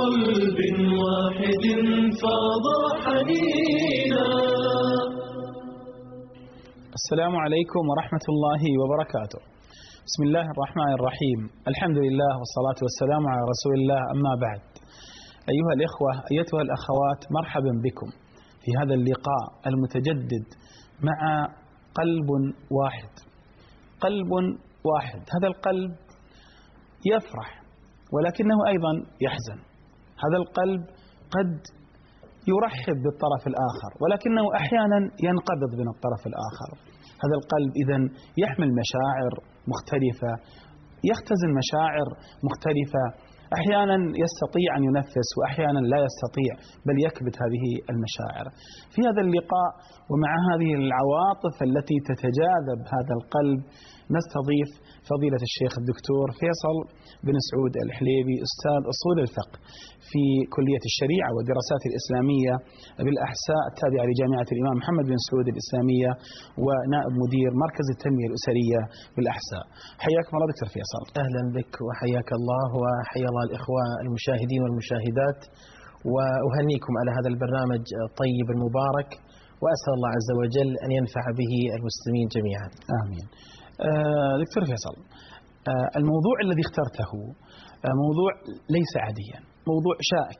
قلب واحد فاض حنينا. السلام عليكم ورحمة الله وبركاته. بسم الله الرحمن الرحيم. الحمد لله والصلاة والسلام على رسول الله، أما بعد. أيها الإخوة، أيتها الأخوات، مرحبا بكم في هذا اللقاء المتجدد مع قلب واحد. قلب واحد، هذا القلب يفرح ولكنه أيضا يحزن. هذا القلب قد يرحب بالطرف الآخر ولكنه أحيانا ينقبض من الطرف الآخر. هذا القلب إذن يحمل مشاعر مختلفة، يختزن مشاعر مختلفة، أحيانا يستطيع أن ينفس وأحيانا لا يستطيع بل يكبت هذه المشاعر. في هذا اللقاء ومع هذه العواطف التي تتجاذب هذا القلب نستضيف فضيلة الشيخ الدكتور فيصل بن سعود الحليبي، أستاذ أصول الفقه في كلية الشريعة والدراسات الإسلامية بالأحساء التابعة لجامعة الإمام محمد بن سعود الإسلامية، ونائب مدير مركز التنمية الأسرية بالأحساء. حياكم الله دكتور فيصل. أهلا بك وحياك الله وحيا الله الإخوة المشاهدين والمشاهدات، وأهنيكم على هذا البرنامج الطيب المبارك، وأسأل الله عز وجل أن ينفع به المسلمين جميعا. آمين. دكتور فيصل، الموضوع الذي اخترته موضوع ليس عاديا، موضوع شائك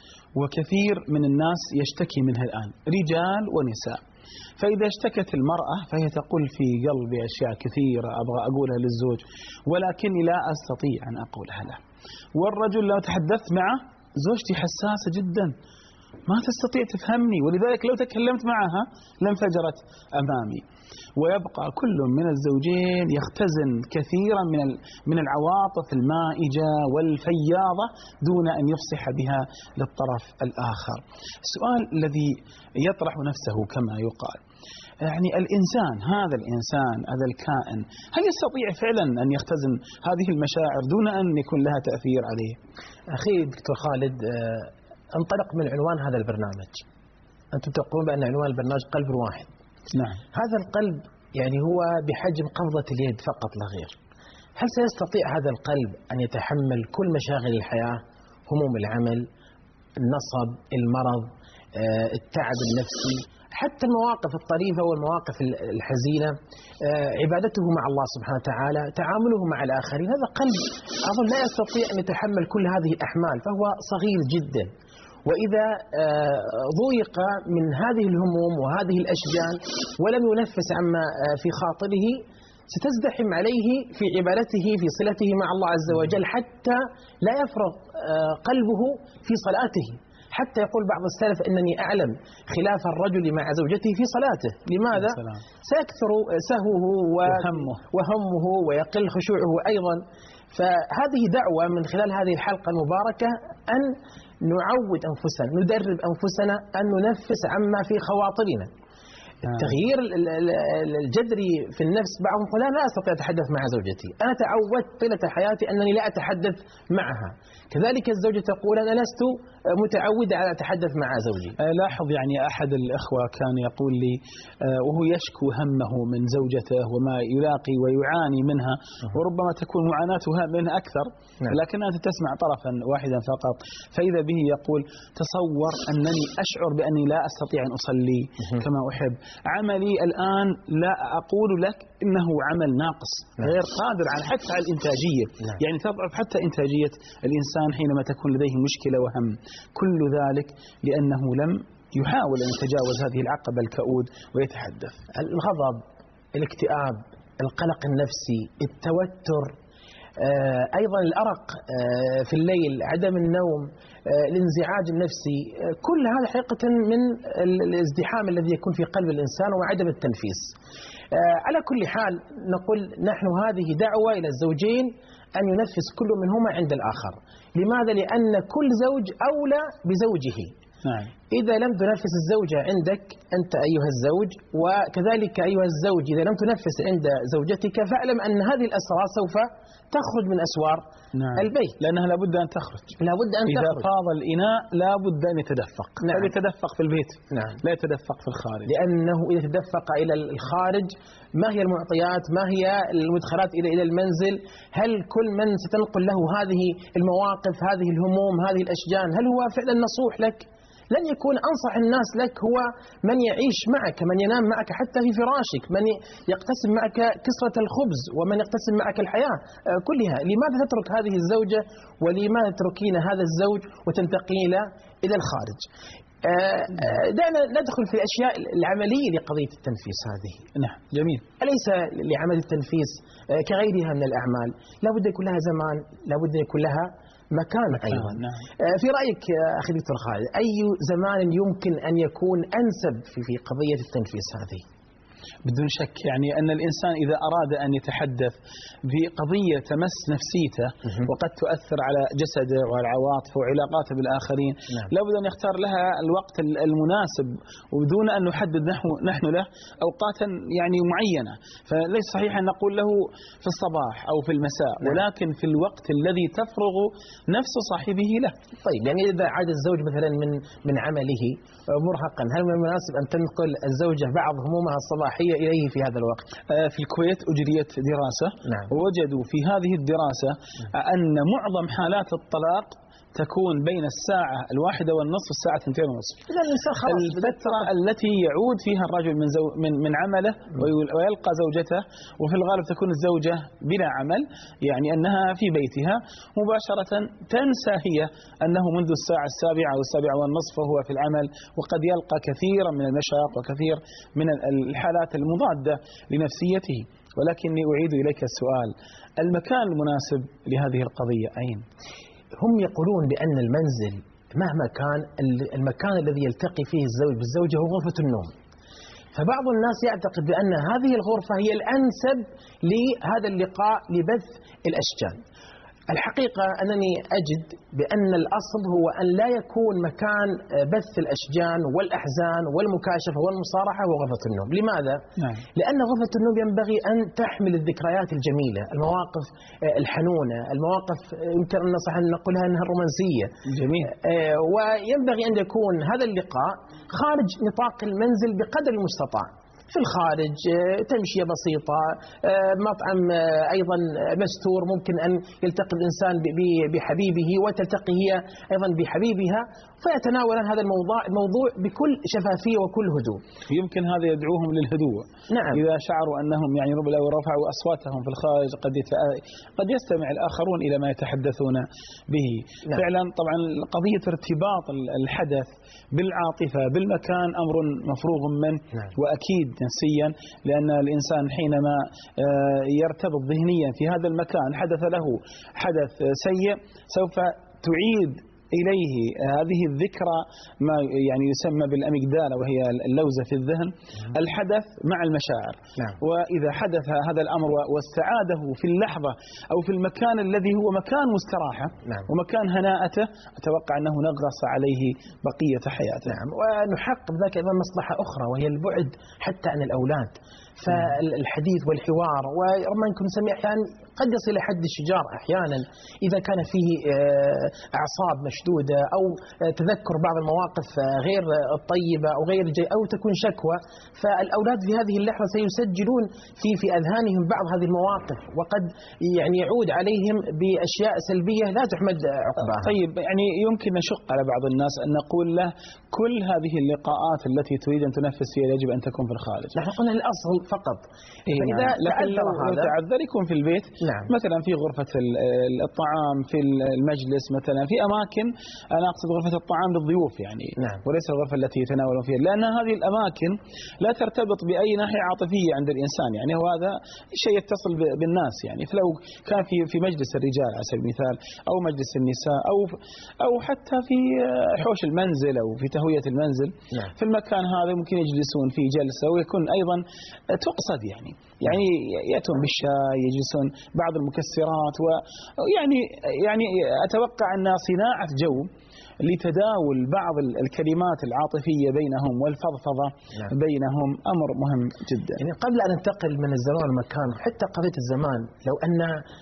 وكثير من الناس يشتكي منها الآن، رجال ونساء. فإذا اشتكت المرأة فهي تقول في قلبي أشياء كثيرة أبغى أقولها للزوج ولكني لا أستطيع أن أقولها له. والرجل لو تحدثت معه، زوجتي حساسة جدا ما تستطيع تفهمني، ولذلك لو تكلمت معها لانفجرت أمامي. ويبقى كل من الزوجين يختزن كثيرا من العواطف المائجة والفياضة دون أن يفصح بها للطرف الآخر. السؤال الذي يطرح نفسه كما يقال، يعني الإنسان، هذا الإنسان، هذا الكائن، هل يستطيع فعلا أن يختزن هذه المشاعر دون أن يكون لها تأثير عليه؟ أخي دكتور خالد، انطلق من عنوان هذا البرنامج. أنتم تقولون بأن عنوان البرنامج قلب واحد. نعم. هذا القلب يعني هو بحجم قبضة اليد فقط لا غير. هل سيستطيع هذا القلب أن يتحمل كل مشاغل الحياة، هموم العمل، النصب، المرض، التعب النفسي، حتى المواقف الطريفة والمواقف الحزينة، عبادته مع الله سبحانه وتعالى، تعامله مع الآخرين؟ هذا قلب أظن لا يستطيع أن يتحمل كل هذه الأحمال، فهو صغير جدا. وإذا ضيق من هذه الهموم وهذه الأشجان ولم ينفس عما في خاطره، ستزدحم عليه في عبادته، في صلته مع الله عز وجل، حتى لا يفرغ قلبه في صلاته. حتى يقول بعض السلف إنني أعلم خلاف الرجل مع زوجته في صلاته. لماذا؟ سيكثر سهوه وهمه ويقل خشوعه أيضا. فهذه دعوة من خلال هذه الحلقة المباركة أن نعود أنفسنا، ندرب أنفسنا أن ننفس عما في خواطرنا. التغيير الجذري في النفس، بعضهم يقول لا أستطيع أتحدث مع زوجتي، أنا تعودت طيلة حياتي أنني لا أتحدث معها. كذلك الزوجة تقول أنا لست متعودة على أتحدث مع زوجي. لاحظ يعني أحد الإخوة كان يقول لي وهو يشكو همه من زوجته وما يلاقي ويعاني منها، وربما تكون معاناتها منه أكثر، لكن أنت تسمع طرفا واحدا فقط. فإذا به يقول تصور أنني أشعر بأني لا أستطيع أن أصلي كما أحب، عملي الآن لا أقول لك إنه عمل ناقص، غير قادر على حتى على الإنتاجية، يعني تضعف حتى إنتاجية الإنسان حينما تكون لديه مشكلة وهم. كل ذلك لأنه لم يحاول أن يتجاوز هذه العقبة الكؤود ويتحدث. الغضب، الاكتئاب، القلق النفسي، التوتر، أيضا الأرق في الليل، عدم النوم، الانزعاج النفسي، كل هذا حقيقة من الازدحام الذي يكون في قلب الإنسان وعدم التنفيس. على كل حال نقول نحن هذه دعوة إلى الزوجين أن ينفس كل منهما عند الآخر. لماذا؟ لأن كل زوج أولى بزوجه. إذا لم تنفس الزوجة عندك أنت أيها الزوج، وكذلك أيها الزوج إذا لم تنفس عند زوجتك، فاعلم أن هذه الأسرار سوف تخرج من أسوار البيت، لأنها لابد أن تخرج. لابد أن إذا تخرج. فاض الإناء لابد أن يتدفق. يتدفق في البيت، لا يتدفق في الخارج، لأنه إذا تدفق إلى الخارج ما هي المعطيات، ما هي المدخلات إلى المنزل؟ هل كل من ستنقل له هذه المواقف، هذه الهموم، هذه الأشجان، هل هو فعلا نصوح لك؟ لن يكون أنصح الناس لك هو من يعيش معك، من ينام معك حتى في فراشك، من يقتسم معك كسرة الخبز، ومن يقتسم معك الحياة كلها. لماذا تترك هذه الزوجة، ولماذا تتركين هذا الزوج وتنتقلين إلى الخارج؟ دعنا ندخل في الأشياء العملية لقضية التنفيس هذه. نعم، جميل. أليس لعمل التنفيس كغيرها من الأعمال لابد يكون لها زمان، لابد يكون لها مكان أيضا؟ نعم. في رأيك أخي دكتور خالد، أي زمان يمكن أن يكون أنسب في قضية التنفيس هذه؟ بدون شك يعني أن الإنسان إذا أراد أن يتحدث بقضية تمس نفسيته وقد تؤثر على جسده وعلى عواطفه وعلاقاته بالآخرين، لابد أن يختار لها الوقت المناسب، وبدون أن نحدد نحن له أوقاتا يعني معينة. فليس صحيح أن نقول له في الصباح أو في المساء، ولكن في الوقت الذي تفرغ نفس صاحبه له. طيب، يعني إذا عاد الزوج مثلا من عمله مرهقا، هل من المناسب أن تنقل الزوجة بعض همومها الصباحية إليه في هذا الوقت؟ في الكويت أجريت دراسة، ووجدوا في هذه الدراسة أن معظم حالات الطلاق تكون بين الساعة 1:30 والساعة 2:30. الفترة التي يعود فيها الرجل من عمله ويلقى زوجته، وفي الغالب تكون الزوجة بلا عمل، يعني أنها في بيتها مباشرة تنسى هي أنه منذ الساعة 7 أو 7:30 وهو في العمل، وقد يلقى كثيرا من المشاق وكثير من الحالات المضادة لنفسيته. ولكني أعيد إليك السؤال، المكان المناسب لهذه القضية أين؟ هم يقولون بأن المنزل مهما كان المكان الذي يلتقي فيه الزوج بالزوجة هو غرفة النوم، فبعض الناس يعتقد بأن هذه الغرفة هي الأنسب لهذا اللقاء لبث الأشجان. الحقيقة أنني أجد بأن الأصل هو أن لا يكون مكان بث الأشجان والأحزان والمكاشفة والمصارحة هو غرفة النوم. لماذا؟ لأن غرفة النوم ينبغي أن تحمل الذكريات الجميلة، المواقف الحنونة، المواقف يمكن أن نصح أن نقولها أنها الرومانسية. جميل. وينبغي أن يكون هذا اللقاء خارج نطاق المنزل بقدر المستطاع، في الخارج، تمشية بسيطة، مطعم أيضا مستور، ممكن أن يلتقي الإنسان بحبيبه وتلتقي هي أيضا بحبيبها، فيتناولان هذا الموضوع بكل شفافية وكل هدوء. يمكن هذا يدعوهم للهدوء. نعم. إذا شعروا أنهم يعني لو رفعوا أصواتهم في الخارج قد يستمع الآخرون إلى ما يتحدثون به. نعم. فعلا طبعا قضية ارتباط الحدث بالعاطفة بالمكان أمر مفروغ منه. نعم. وأكيد نفسيا، لأن الإنسان حينما يرتبط ذهنيا في هذا المكان حدث له حدث سيء سوف تعيد إليه هذه الذكرى ما يعني يسمى بالأميجدالا، وهي اللوزة في الذهن، الحدث مع المشاعر. نعم. وإذا حدث هذا الأمر واستعاده في اللحظة أو في المكان الذي هو مكان مستراحة. نعم. ومكان هناءته، أتوقع أنه نغص عليه بقية حياته. نعم. ونحقق ذلك أيضا مصلحة أخرى، وهي البعد حتى عن الأولاد، فالحديث والحوار، وربما يكون نسميه أحيانا قد يصل إلى حد الشجار أحيانا إذا كان فيه أعصاب مشدودة أو تذكر بعض المواقف غير الطيبة أو غير أو تكون شكوى، فالأولاد في هذه اللحظة سيسجلون في أذهانهم بعض هذه المواقف، وقد يعني يعود عليهم بأشياء سلبية لا تحمد عقباها. طيب، يعني يمكن نشق على بعض الناس أن نقول له كل هذه اللقاءات التي تريد أن تنفس فيها يجب أن تكون في الخارج. نحن قلنا الأصل فقط. فإذا تعذر هذا يكون في البيت. نعم. مثلا في غرفة الطعام، في المجلس، مثلا في أماكن، أنا أقصد غرفة الطعام للضيوف يعني. نعم. وليس الغرفة التي يتناولون فيها، لأن هذه الأماكن لا ترتبط بأي ناحية عاطفية عند الإنسان، يعني هو هذا شيء يتصل بالناس يعني. فلو كان في مجلس الرجال على سبيل المثال، أو مجلس النساء، أو حتى في حوش المنزل أو في تهوية المنزل. نعم. في المكان هذا ممكن يجلسون في جلسة ويكون أيضا تقصد يعني يأتون بالشاي، يجلسون بعض المكسرات، ويعني أتوقع أن صناعة جو لتداول بعض الكلمات العاطفية بينهم والفضفضة بينهم، أمر مهم جدا. يعني قبل أن ننتقل من الزمان والمكان، حتى قضية الزمان، لو أن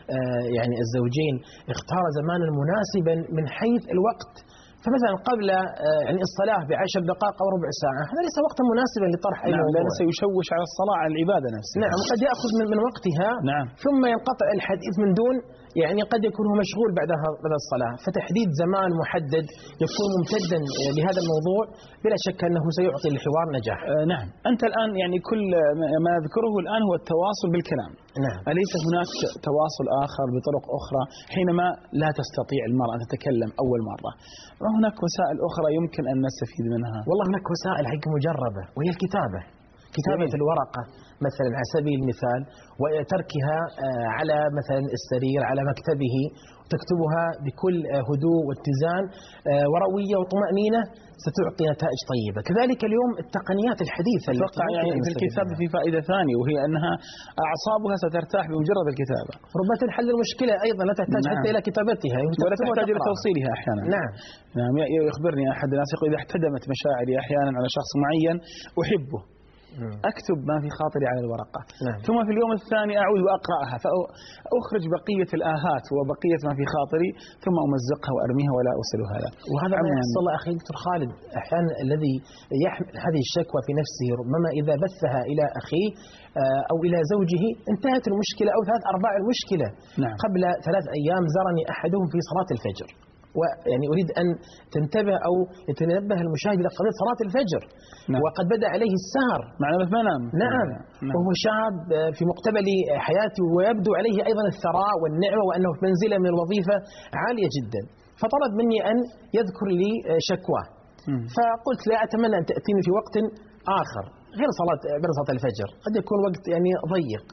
يعني الزوجين اختار زمانا مناسبا من حيث الوقت، فمثلا قبل يعني الصلاة ب10 دقائق أو ربع ساعة، هذا ليس وقتا مناسبا لطرح أي موضوع، لأنه سيشوش على الصلاة، على العبادة نفسها. نعم، وقد يأخذ من وقتها. ثم ينقطع الحديث من دون، يعني قد يكون هو مشغول بعد الصلاة. فتحديد زمان محدد يكون ممتدا لهذا الموضوع بلا شك أنه سيعطي الحوار نجاح. نعم. أنت الآن يعني كل ما أذكره الآن هو التواصل بالكلام. نعم. أليس هناك تواصل آخر بطرق أخرى حينما لا تستطيع المرأة أن تتكلم أول مرة؟ وهناك وسائل أخرى يمكن أن نستفيد منها. والله هناك وسائل حقيقة مجربة، وهي الكتابة. كتابة الورقة مثلا على سبيل المثال، وتركها على مثلا السرير على مكتبه، تكتبها بكل هدوء واتزان وروية وطمأنينة، ستعطي نتائج طيبة. كذلك اليوم التقنيات الحديثة، يعني في الكتابة في فائدة ثانية، وهي أنها أعصابها سترتاح بمجرد الكتابة. ربما تنحل المشكلة أيضا، لا تحتاج حتى إلى كتابتها، ولا تحتاج إلى توصيلها أحيانا. نعم. يخبرني أحد الناس يقول إذا احتدمت مشاعري أحيانا على شخص معين أحبه، أكتب ما في خاطري على الورقة. ثم في اليوم الثاني أعود وأقرأها، فأخرج بقية الآهات وبقية ما في خاطري، ثم أمزقها وأرميها ولا أرسلها له. وهذا ما يحصل أخي دكتور خالد. أحيانا الذي يحمل هذه الشكوى في نفسه ربما إذا بثها إلى أخيه أو إلى زوجه انتهت المشكلة، أو 3/4 المشكلة. قبل 3 أيام زارني أحدهم في صلاة الفجر، ويعني أريد أن تنتبه أو يتنبه المشاهد إلى قضية صلاة الفجر. وقد بدأ عليه السهر، معناه ما نام. نعم. وهو شاب في مقتبل حياته، ويبدو عليه أيضا الثراء والنعمة، وأنه في منزلة من الوظيفة عالية جدا. فطلب مني أن يذكر لي شكواه، فقلت لا، أتمنى أن تأتيني في وقت آخر غير صلاة الفجر، قد يكون وقت يعني ضيق.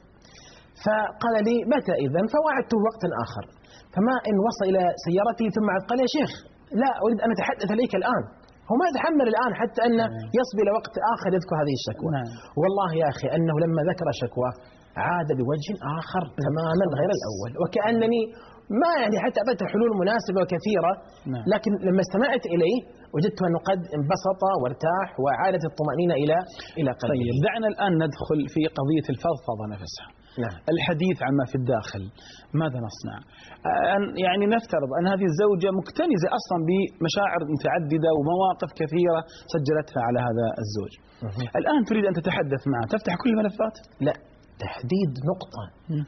فقال لي متى إذن؟ فوعدته وقت آخر. فما إن وصل إلى سيارته ثم قال يا شيخ لا أريد أن أتحدث إليك الآن. هو ما يتحمل الآن حتى أن يصبر إلى وقت آخر يذكر هذه الشكوى. والله يا أخي أنه لما ذكر شكوى عاد بوجه آخر تماما غير الأول، وكأنني ما يعني حتى أبدت حلول مناسبة وكثيرة. لكن لما استمعت إليه وجدت أنه قد انبسط وارتاح وعادت الطمأنينة إلى قلبه. طيب، دعنا الآن ندخل في قضية الفضفضة نفسها. الحديث عما في الداخل. ماذا نصنع؟ يعني نفترض أن هذه الزوجة مكتنزة أصلا بمشاعر متعددة ومواقف كثيرة سجلتها على هذا الزوج. الآن تريد أن تتحدث معه، تفتح كل الملفات؟ لا، تحديد نقطة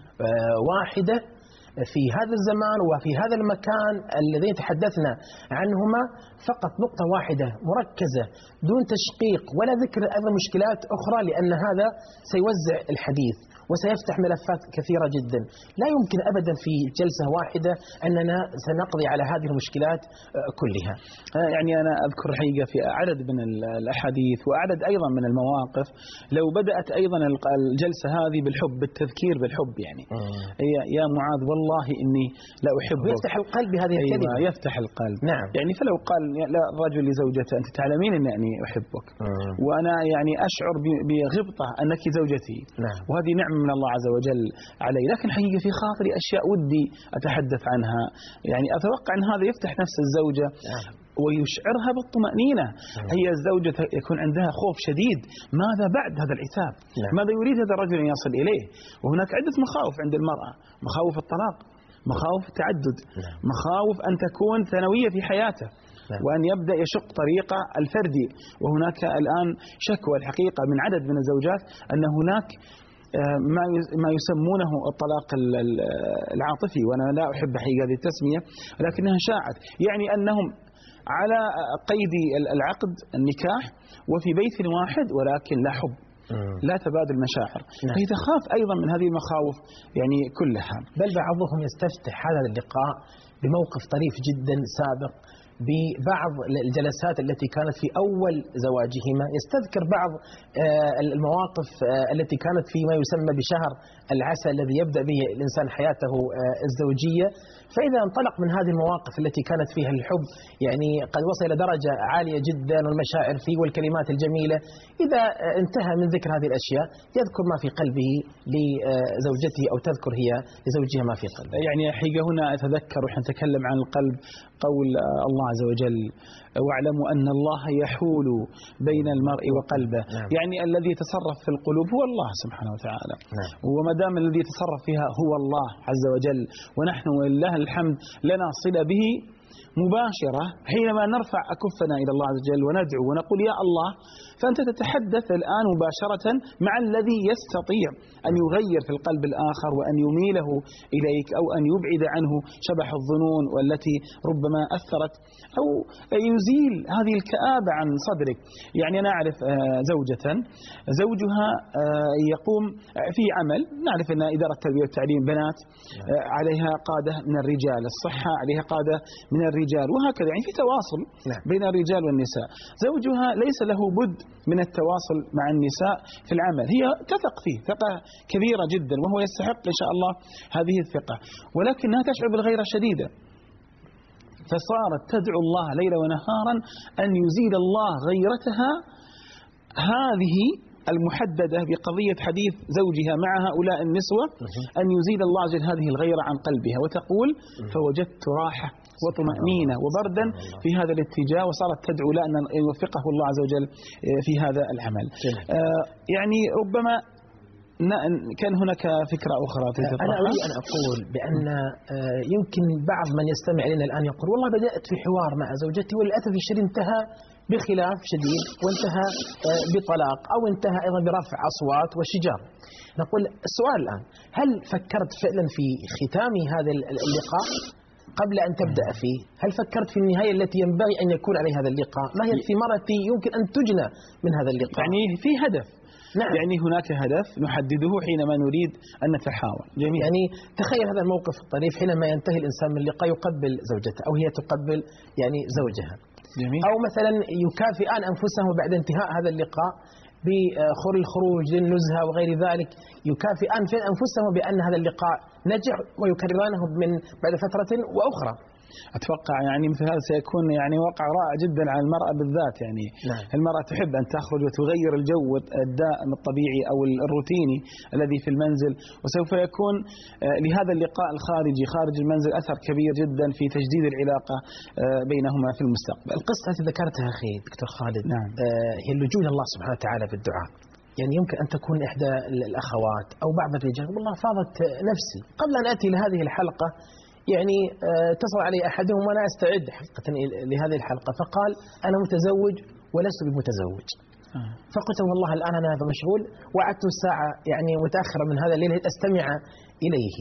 واحدة في هذا الزمان وفي هذا المكان الذين تحدثنا عنهما، فقط نقطة واحدة مركزة دون تشقيق ولا ذكر أيضا مشكلات أخرى، لأن هذا سيوزع الحديث وسيفتح ملفات كثيرة جدا. لا يمكن أبدا في جلسة واحدة أننا سنقضي على هذه المشكلات كلها. يعني أنا أذكر حقيقة في عدد من الأحاديث وعدد أيضا من المواقف، لو بدأت أيضا الجلسة هذه بالحب، بالتذكير بالحب، يعني يا معاذ والله إني لا أحبك، يفتح القلب بهذه الكلمة. يفتح القلب. نعم. يعني فلو قال الرجل لزوجته أنت تعلمين أني أحبك، وأنا يعني أشعر بغبطة أنك زوجتي، وهذه نعمة من الله عز وجل علي، لكن حقيقة في خاطري أشياء ودي أتحدث عنها. يعني أتوقع أن هذا يفتح نفس الزوجة ويشعرها بالطمأنينة. هي الزوجة يكون عندها خوف شديد، ماذا بعد هذا العتاب؟ ماذا يريد هذا الرجل أن يصل إليه؟ وهناك عدة مخاوف عند المرأة، مخاوف الطلاق، مخاوف التعدد، مخاوف أن تكون ثانوية في حياته، وأن يبدأ يشق طريقة الفردي. وهناك الآن شكوى الحقيقة من عدد من الزوجات أن هناك ما يسمونه الطلاق العاطفي، وأنا لا أحب حقيقة هذه التسمية، لكنها شاعت، يعني أنهم على قيد العقد النكاح وفي بيت واحد ولكن لا حب، لا تبادل مشاعر. فهي تخاف أيضا من هذه المخاوف يعني كلها. بل بعضهم يستفتح هذا اللقاء بموقف طريف جدا سابق، ببعض الجلسات التي كانت في أول زواجهما، يستذكر بعض المواقف التي كانت فيما يسمى بشهر العسل الذي يبدأ به الإنسان حياته الزوجية، فإذا انطلق من هذه المواقف التي كانت فيها الحب يعني قد وصل إلى درجة عالية جدا والمشاعر فيه والكلمات الجميلة، إذا انتهى من ذكر هذه الأشياء يذكر ما في قلبه لزوجته أو تذكر هي لزوجها ما في قلبه. يعني حقيقة هنا أتذكر ونحن نتكلم عن القلب قول الله عز وجل: واعلموا أن الله يحول بين المرء وقلبه. نعم. يعني الذي يتصرف في القلوب هو الله سبحانه وتعالى. نعم. وما دام الذي يتصرف فيها هو الله عز وجل، ونحن ولله الحمد لنا صلة به مباشرة حينما نرفع أكفنا إلى الله عز وجل وندعو ونقول يا الله، فأنت تتحدث الآن مباشرة مع الذي يستطيع أن يغير في القلب الآخر وأن يميله إليك أو أن يبعد عنه شبح الظنون والتي ربما أثرت أو يزيل هذه الكآبة عن صدرك. يعني أنا أعرف زوجها يقوم في عمل، نعرف أن إدارة التربية والتعليم بنات، عليها قادة من الرجال، الصحة عليها قادة من الرجال، وهكذا يعني في تواصل بين الرجال والنساء. زوجها ليس له بد من التواصل مع النساء في العمل، هي تثق فيه ثقة كبيرة جدا وهو يستحق إن شاء الله هذه الثقة، ولكنها تشعر بالغيرة شديدة، فصارت تدعو الله ليلا ونهارا أن يزيل الله غيرتها هذه المحددة بقضية حديث زوجها مع هؤلاء النسوة، أن يزيل الله عز وجل هذه الغيرة عن قلبها، وتقول: فوجدت راحة وطمأنينة وبردا في هذا الاتجاه، وصارت تدعو له أن يوفقه الله عز وجل في هذا العمل. يعني ربما كان هناك فكرة أخرى أنا أريد أن أقول بأن يمكن بعض من يستمع لنا الآن يقول: والله بدأت في حوار مع زوجتي وللأسف الشديد انتهى بخلاف شديد، وانتهى بطلاق، أو انتهى أيضا برفع أصوات وشجار. نقول السؤال الآن: هل فكرت فعلا في ختام هذا اللقاء قبل أن تبدأ فيه؟ هل فكرت في النهاية التي ينبغي أن يكون عليها هذا اللقاء؟ ما هي الثمرة التي يمكن أن تجنى من هذا اللقاء؟ يعني في هدف. نعم. يعني هناك هدف نحدده حينما نريد أن نتحاور. جميل. يعني تخيل هذا الموقف الطريف حينما ينتهي الإنسان من اللقاء يقبل زوجته أو هي تقبل يعني زوجها. جميل. أو مثلا يكافئان أنفسهم بعد انتهاء هذا اللقاء بالخروج للنزهة وغير ذلك، يكافئان في أنفسهم بأن هذا اللقاء نجح ويكررانه من بعد فترة وأخرى. أتوقع يعني مثل هذا سيكون يعني واقع رائع جدا على المرأة بالذات. يعني نعم. المرأة تحب أن تخرج وتغير الجو الدائم الطبيعي أو الروتيني الذي في المنزل، وسوف يكون لهذا اللقاء الخارجي خارج المنزل أثر كبير جدا في تجديد العلاقة بينهما في المستقبل. القصة التي ذكرتها أخي دكتور خالد، نعم. هي اللجوء إلى الله سبحانه وتعالى بالدعاء. يعني يمكن أن تكون إحدى الأخوات أو بعض الرجال: والله فاضت نفسي قبل أن أتي لهذه الحلقة، يعني اتصل علي أحدهم وأنا أستعد حقيقة لهذه الحلقة، فقال: أنا متزوج ولست بمتزوج. فقلت: والله الآن أنا مشغول، وعدت الساعة يعني متأخرة من هذا الليل أستمع إليه.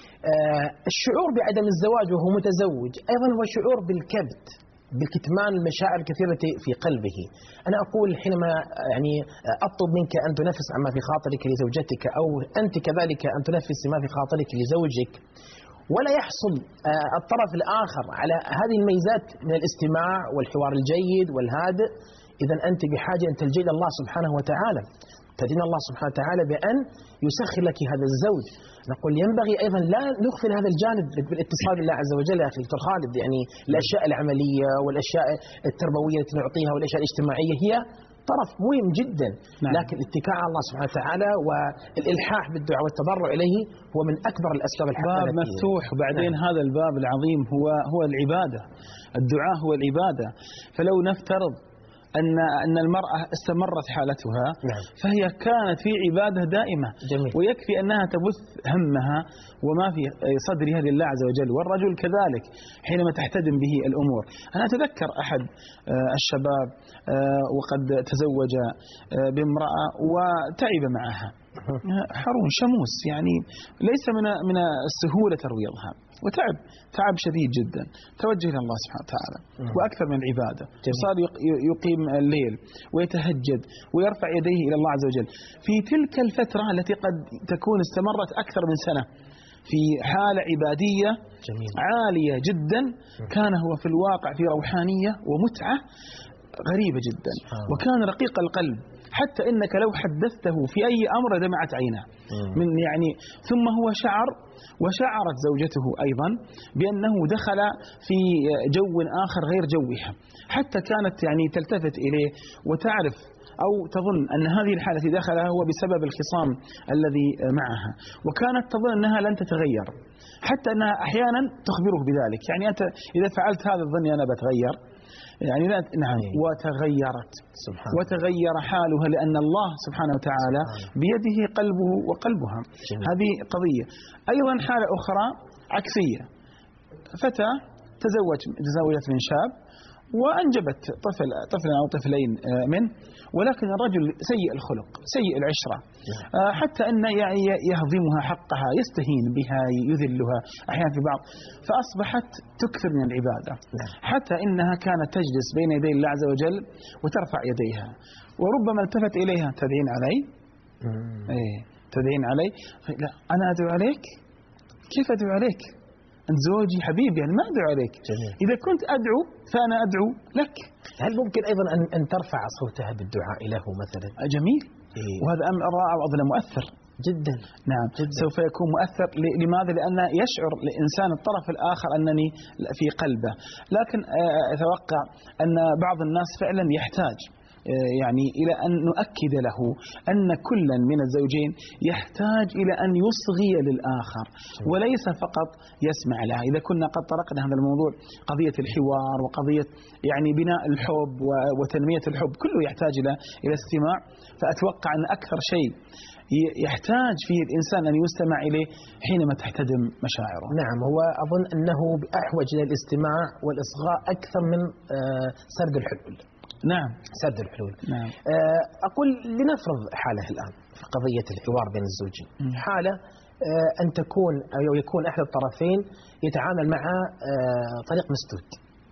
الشعور بعدم الزواج وهو متزوج أيضا هو شعور بالكبت، بكتمان المشاعر الكثيرة في قلبه. أنا أقول حينما يعني أطلب منك أن تنفس عما في خاطرك لزوجتك، أو أنت كذلك أن تنفس ما في خاطرك لزوجك، ولا يحصل الطرف الآخر على هذه الميزات من الاستماع والحوار الجيد والهادئ، إذا أنت بحاجة أن تلجئ إلى الله سبحانه وتعالى، تدين الله سبحانه وتعالى بأن يسخر لك هذا الزوج. نقول ينبغي أيضا لا نغفل هذا الجانب بالاتصال بالله عز وجل يا أخي دكتور خالد. يعني الأشياء العملية والأشياء التربوية التي نعطيها والأشياء الاجتماعية هي طرف مهم جدا، لكن الاتكاء على الله سبحانه وتعالى والإلحاح بالدعاء والتضرع إليه هو من أكبر الأسباب الحقيقية. باب مفتوح. وبعدين هذا الباب العظيم هو العبادة. الدعاء هو العبادة. فلو نفترض أن المرأة استمرت حالتها، فهي كانت في عبادة دائمة. جميل. ويكفي أنها تبث همها وما في صدرها لله عز وجل، والرجل كذلك حينما تحتدم به الأمور. أنا أتذكر أحد الشباب وقد تزوج بامرأة وتعب معها، حرون شموس، يعني ليس من السهولة ترويضها، تعب شديد جدا، توجه إلى الله سبحانه وتعالى وأكثر من العبادة. صار يقيم الليل ويتهجد ويرفع يديه إلى الله عز وجل في تلك الفترة التي قد تكون استمرت أكثر من سنة في حالة عبادية عالية جدا. كان هو في الواقع في روحانية ومتعة غريبة جدا، وكان رقيق القلب حتى إنك لو حدثته في أي أمر دمعت عيناه من يعني. ثم هو شعر وشعرت زوجته أيضا بأنه دخل في جو آخر غير جوها، حتى كانت يعني تلتفت إليه وتعرف أو تظن أن هذه الحالة التي دخلها هو بسبب الخصام الذي معها، وكانت تظن أنها لن تتغير، حتى أنها أحيانا تخبره بذلك. يعني أنت إذا فعلت هذا الظن أنا بتغير، يعني لا نعم. وتغيرت وتغير حالها لأن الله سبحانه وتعالى بيده قلبه وقلبها. هذه قضية. أيضا حالة أخرى عكسية، فتاة تزوجت من شاب وأنجبت طفلا أو طفلين منه، ولكن الرجل سيء الخلق سيء العشرة، حتى أن يعني يهضمها حقها، يستهين بها، يذلها أحيانا في بعض، فأصبحت تكثر من العبادة، حتى إنها كانت تجلس بين يدي الله عز وجل وترفع يديها، وربما التفت إليها: تدعين علي؟ تدعين علي؟ لا، أنا أدعو عليك؟ كيف أدعو عليك؟ أنت زوجي حبيبي، أنا ما أدعو عليك. جميل. إذا كنت أدعو فأنا أدعو لك. هل ممكن أيضا أن ترفع صوتها بالدعاء له مثلا؟ جميل. وهذا أمر رائع وأظن مؤثر جدا. نعم جداً. سوف يكون مؤثر. لماذا؟ لأن يشعر الإنسان الطرف الآخر أنني في قلبه. لكن أتوقع أن بعض الناس فعلا يحتاج يعني إلى أن نؤكد له أن كلا من الزوجين يحتاج إلى أن يصغي للآخر وليس فقط يسمع له. إذا كنا قد طرقنا هذا الموضوع، قضية الحوار وقضية يعني بناء الحب وتنمية الحب، كله يحتاج إلى استماع. فأتوقع أن أكثر شيء يحتاج فيه الإنسان أن يستمع إليه حينما تحتدم مشاعره. نعم، هو أظن أنه أحوج إلى الاستماع والإصغاء أكثر من سرد الحلول. نعم، سرد الحلول. نعم. أقول لنفرض حالة الآن في قضية الحوار بين الزوجين، حالة أن تكون أو يكون أحد الطرفين يتعامل مع طريق مسدود،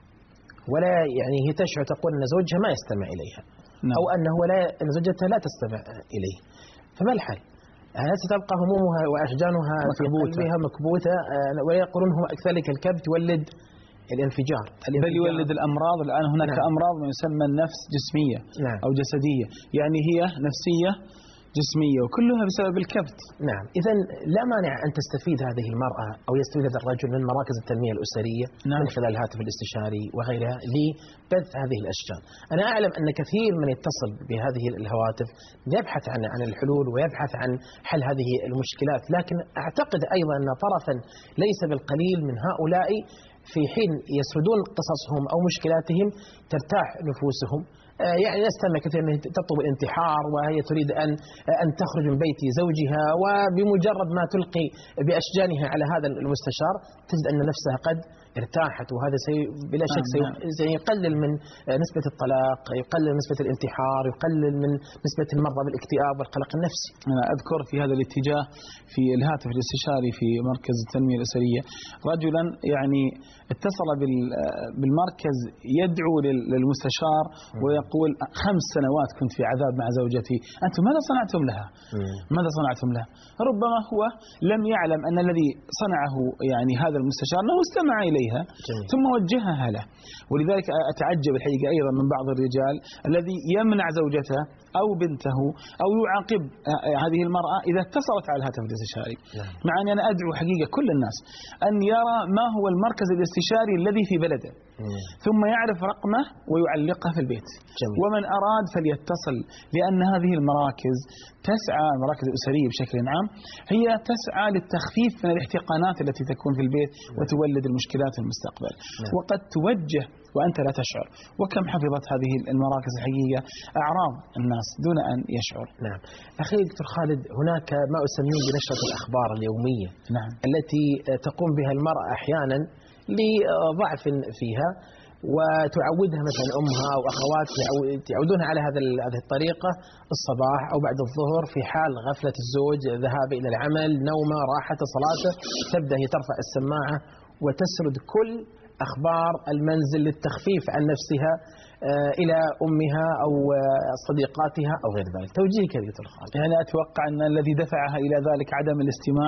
ولا يعني هي تشعر تقول أن زوجها ما يستمع إليها. نعم. أو أن زوجتها لا تستمع إليه، فما الحل؟ هل ستبقى همومها وأشجانها في قلبها مكبوتة، ويقولون هو ذلك الكبت يولد الانفجار، بل يولد الأمراض. الآن هناك نعم. أمراض ما يسمى النفس جسمية نعم. أو جسدية، يعني هي نفسية جسمية، وكلها بسبب الكبت. نعم. إذا لا مانع أن تستفيد هذه المرأة أو يستفيد هذا الرجل من مراكز التنمية الأسرية نعم. من خلال الهاتف الاستشاري وغيرها لبث هذه الأشجان. أنا أعلم أن كثير من يتصل بهذه الهواتف يبحث عن الحلول ويبحث عن حل هذه المشكلات، لكن أعتقد أيضا أن طرفا ليس بالقليل من هؤلاء في حين يسردون قصصهم أو مشكلاتهم ترتاح نفوسهم. يعني نستمع كثير من تطلب الانتحار وهي تريد أن تخرج من بيت زوجها، وبمجرد ما تلقي بأشجانها على هذا المستشار تجد أن نفسها قد ارتاحت، وهذا بلا شك سيقلل من نسبة الطلاق، يقلل من نسبة الانتحار، يقلل من نسبة المرضى بالاكتئاب والقلق النفسي. أنا أذكر في هذا الاتجاه في الهاتف الاستشاري في مركز التنمية الأسرية رجلا يعني اتصل بالمركز يدعو للمستشار ويقول 5 سنوات كنت في عذاب مع زوجتي، أنتم ماذا صنعتم لها؟ ماذا صنعتم لها؟ ربما هو لم يعلم أن الذي صنعه يعني هذا المستشار أنه استمع إليها جميل. ثم وجهها له. ولذلك أتعجب الحقيقة أيضا من بعض الرجال الذي يمنع زوجته أو بنته أو يعاقب هذه المرأة إذا اتصلت على الهاتف الاستشاري. مع أني أنا أدعو حقيقة كل الناس أن يرى ما هو المركز الاستشاري الذي في بلده ثم يعرف رقمه ويعلقه في البيت جميل. ومن أراد فليتصل، لأن هذه المراكز تسعى، المراكز الأسرية بشكل عام هي تسعى للتخفيف من الاحتقانات التي تكون في البيت وتولد المشكلات في المستقبل وقد توجه وأنت لا تشعر. وكم حفظت هذه المراكز الحقيقة أعراض الناس دون أن يشعر. نعم. أخي دكتور خالد، هناك ما أسميه بنشرة الأخبار اليومية نعم. التي تقوم بها المرأة أحيانا لضعف فيها، وتعودها مثلا أمها أو أخوات يعودونها على هذه الطريقة الصباح أو بعد الظهر في حال غفلة الزوج، ذهاب إلى العمل، نومه، راحته، صلاته، تبدأ هي ترفع السماعة وتسرد كل أخبار المنزل للتخفيف عن نفسها إلى أمها أو صديقاتها أو غير ذلك. توجيهك يا دكتور خالد؟ يعني أتوقع أن الذي دفعها إلى ذلك عدم الاستماع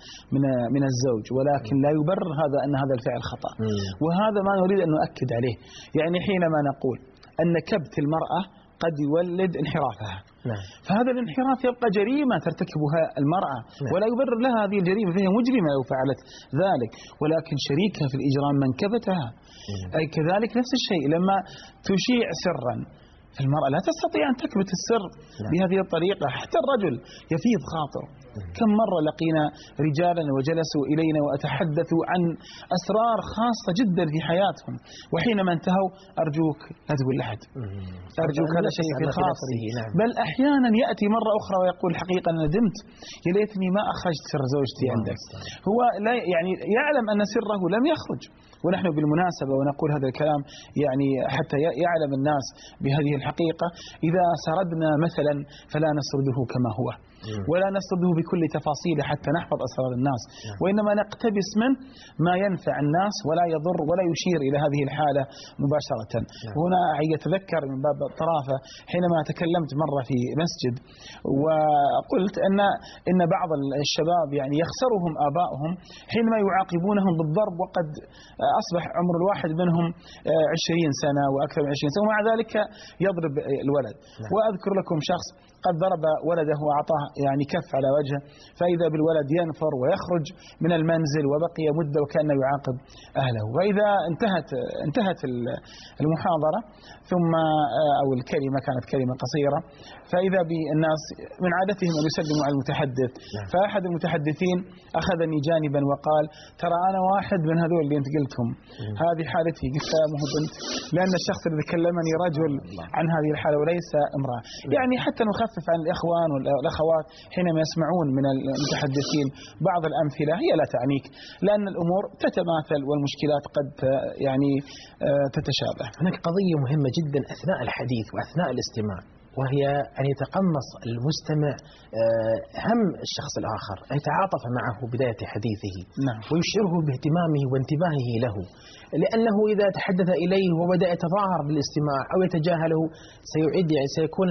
من الزوج، ولكن لا يبرر هذا أن هذا الفعل خطأ. وهذا ما نريد أن نؤكد عليه. يعني حينما نقول أن كبت المرأة قد يولد انحرافها. نعم. فهذا الانحراف يبقى جريمة ترتكبها المرأة. نعم. ولا يبرر لها هذه الجريمة، فهي مجرمة لو فعلت ذلك، ولكن شريكها في الإجرام من كبتها. أي كذلك نفس الشيء لما تشيع سرا، المرأة لا تستطيع أن تكبت السر بهذه الطريقة. حتى الرجل يفيض خاطر. كم مرة لقينا رجالا وجلسوا إلينا وأتحدثوا عن أسرار خاصة جدا في حياتهم، وحينما انتهوا أرجوك لا تقول لأحد، أرجوك هذا شيء في خاطري. بل أحيانا يأتي مرة أخرى ويقول حقيقة ندمت، يا ليتني ما أخرجت سر زوجتي عندك. هو لا يعني يعلم أن سره لم يخرج. ونحن بالمناسبة ونقول هذا الكلام يعني حتى يعلم الناس بهذه الحقيقة، إذا سردنا مثلا فلا نسرده كما هو، ولا نسرده بكل تفاصيله حتى نحفظ أسرار الناس، وإنما نقتبس منه ما ينفع الناس ولا يضر ولا يشير إلى هذه الحالة مباشرة. هنا يتذكر من باب الطرافة حينما تكلمت مرة في مسجد وقلت إن بعض الشباب يعني يخسرهم آبائهم حينما يعاقبونهم بالضرب، وقد أصبح عمر الواحد منهم 20 سنة وأكثر من 20 سنة، ومع ذلك يضرب الولد. وأذكر لكم شخص قد ضرب ولده وأعطاه يعني كف على وجهه، فإذا بالولد ينفر ويخرج من المنزل وبقي مدة وكأنه يعاقب أهله. وإذا انتهت المحاضرة ثم أو الكلمة كانت كلمة قصيرة، فإذا بالناس من عادتهم أن يسلموا على المتحدث، فأحد المتحدثين أخذني جانبا وقال ترى أنا واحد من هذول اللي أنت قلتهم، هذه حالتي. قلت لا مو بنت، لأن الشخص الذي كلمني رجل عن هذه الحالة وليس امرأة. يعني حتى نخفف عن الإخوان والأخوات حينما يسمعون من المتحدثين بعض الأمثلة، هي لا تعنيك، لأن الأمور تتماثل والمشكلات قد يعني تتشابه. هناك قضية مهمة جدا أثناء الحديث وأثناء الاستماع، وهي أن يتقمص المستمع هم الشخص الآخر، أن يتعاطف معه بداية حديثه. نعم. ويشعره باهتمامه وانتباهه له، لأنه إذا تحدث إليه وبدأ يتظاهر بالاستماع أو يتجاهله سيكون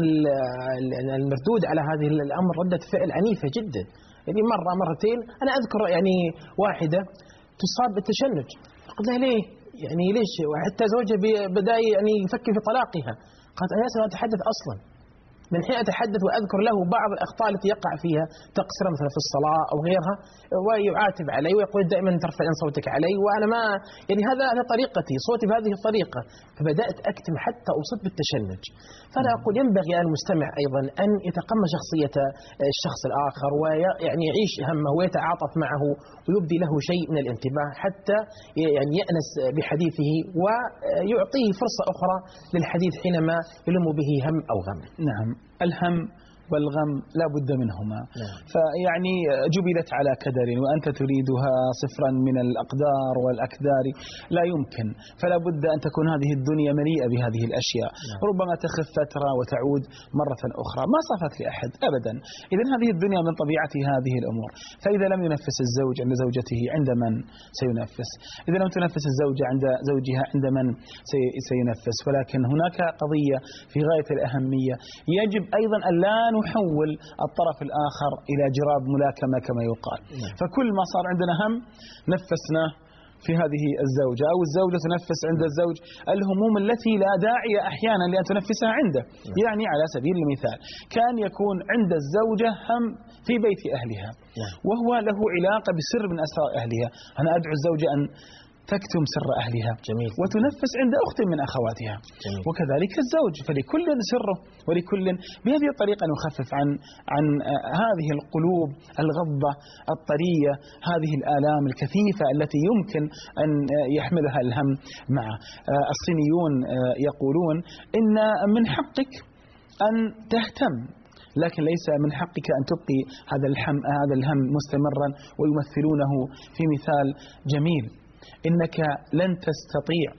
المردود على هذه الأمر ردة فعل عنيفة جدا. يعني مرة مرتين أنا أذكر يعني واحدة تصاب بالتشنج، قلت لها ليه؟ يعني ليش؟ وحتى زوجها بدأ يعني يفكر في طلاقها. قالت أنا لا أتحدث أصلا. من حين أتحدث وأذكر له بعض الأخطاء التي يقع فيها تقصير مثلا في الصلاة أو غيرها، ويعاتب علي ويقول دائما ترفعين صوتك علي، وأنا ما يعني هذا طريقتي، صوتي بهذه الطريقة. فبدأت أكتم حتى أصبت بالتشنج. فأنا أقول ينبغي على المستمع أيضا أن يتقمص شخصية الشخص الآخر ويعني يعيش همه ويتعاطف معه ويبدي له شيء من الانتباه حتى يعني يأنس بحديثه ويعطيه فرصة أخرى للحديث حينما يلم به هم أو غم. نعم، الهم والغم لا بد منهما. فيعني جبلت على كدر وأنت تريدها صفرا من الأقدار والأكدار، لا يمكن. فلا بد أن تكون هذه الدنيا مليئة بهذه الأشياء. ربما تخف فترة وتعود مرة أخرى، ما صفت لأحد أبدا. إذن هذه الدنيا من طبيعتها هذه الأمور. فإذا لم ينفس الزوج عند زوجته عند من سينفس؟ إذا لم تنفس الزوجة عند زوجها عند من سينفس؟ ولكن هناك قضية في غاية الأهمية، يجب أيضا أن لا نحول الطرف الآخر إلى جراب ملاكمة كما يقال. فكل ما صار عندنا هم نفسناه في هذه الزوجة، أو الزوجة تنفس عند الزوج الهموم التي لا داعي أحيانا لأن تنفسها عنده. يعني على سبيل المثال كان يكون عند الزوجة هم في بيت أهلها وهو له علاقة بسر من أسرار أهلها، أنا أدعو الزوجة أن تكتم سر أهلها. جميل. وتنفس عند أخت من أخواتها. جميل. وكذلك الزوج، فلكل سره ولكل. بهذه الطريقة نخفف عن هذه القلوب الغضة الطرية، هذه الآلام الكثيفة التي يمكن أن يحملها الهم معه. الصينيون يقولون إن من حقك أن تهتم، لكن ليس من حقك أن تبقي هذا الهم مستمرا. ويمثلونه في مثال جميل: إنك لن تستطيع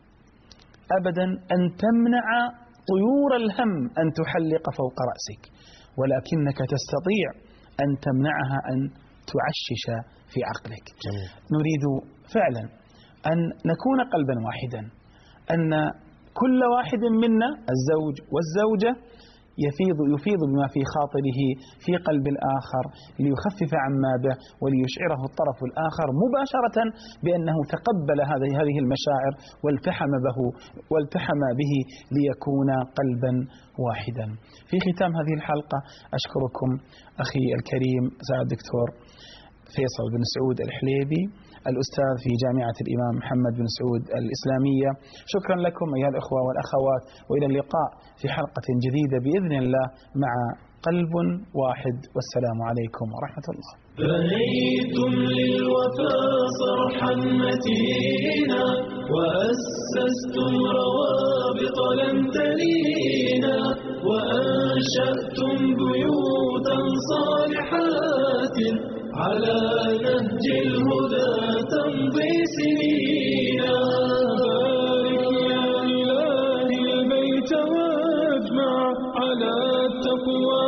أبدا أن تمنع طيور الهم أن تحلق فوق رأسك، ولكنك تستطيع أن تمنعها أن تعشش في عقلك. نريد فعلا أن نكون قلبا واحدا، أن كل واحد منا الزوج والزوجة يفيض بما في خاطره في قلب الآخر ليخفف عما به وليشعره الطرف الآخر مباشرة بأنه تقبل هذه المشاعر والتحم به ليكون قلبا واحدا. في ختام هذه الحلقة أشكركم أخي الكريم سعادة الدكتور فيصل بن سعود الحليبي الأستاذ في جامعة الإمام محمد بن سعود الإسلامية. شكرا لكم أيها الأخوة والأخوات، وإلى اللقاء في حلقة جديدة بإذن الله مع قلب واحد، والسلام عليكم ورحمة الله. بنيتم للوفا صرحا متينا وأسستم روابط لم تلينا وأنشأتم بيوتا صالحات على نهج الهدى تمضي سنينا. بارك يا إلهي البيت واجمع على التقوى